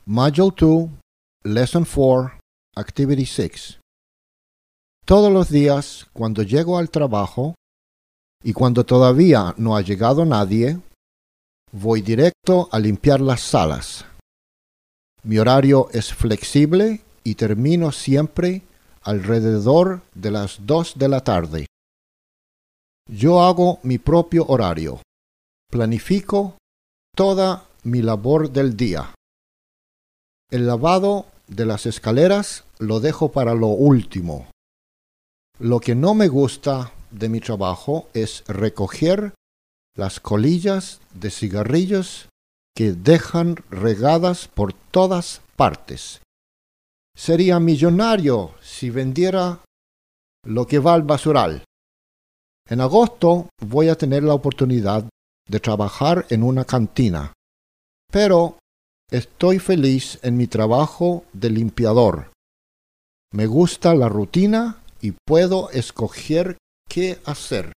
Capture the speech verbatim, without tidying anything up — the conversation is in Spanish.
Module two, Lesson four, Activity six. Todos los días, cuando llego al trabajo y cuando todavía no ha llegado nadie, voy directo a limpiar las salas. Mi horario es flexible y termino siempre alrededor de las dos de la tarde. Yo hago mi propio horario. Planifico toda mi labor del día. El lavado de las escaleras lo dejo para lo último. Lo que no me gusta de mi trabajo es recoger las colillas de cigarrillos que dejan regadas por todas partes. Sería millonario si vendiera lo que va al basural. En agosto voy a tener la oportunidad de trabajar en una cantina, pero estoy feliz en mi trabajo de limpiador. Me gusta la rutina y puedo escoger qué hacer.